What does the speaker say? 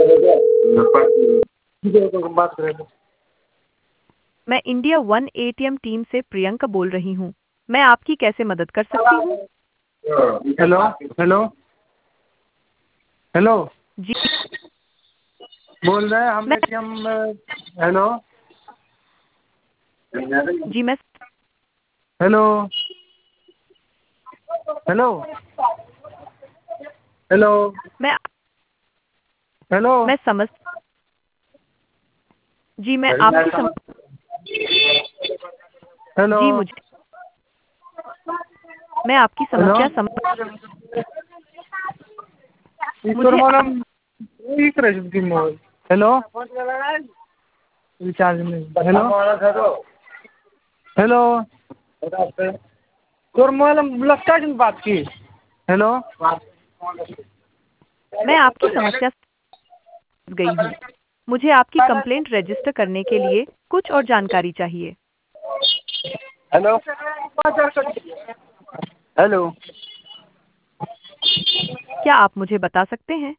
बात करें तो मैं इंडिया वन एटीएम टीम से प्रियंका बोल रही हूँ। मैं आपकी कैसे मदद कर सकती हूँ? हेलो हेलो हेलो जी बोल रहे हैं हम मैं एटीएम हेलो जी मैं हेलो हेलो हेलो मैं हेलो मैं समझ जी मैं आपकी हेलो जी मुझे मैं आपकी हेलो समस्या समझ ईश्वर मुझे मॉलम ई करे छथिन मोबाइल हेलो रिचार्ज नहीं हेलो हेलो तोर मोबाइल में लगता है बात की हेलो मैं आपकी समस्या समझ गई हूँ। मुझे आपकी कंप्लेंट रजिस्टर करने के लिए कुछ और जानकारी चाहिए। हेलो हेलो क्या आप मुझे बता सकते हैं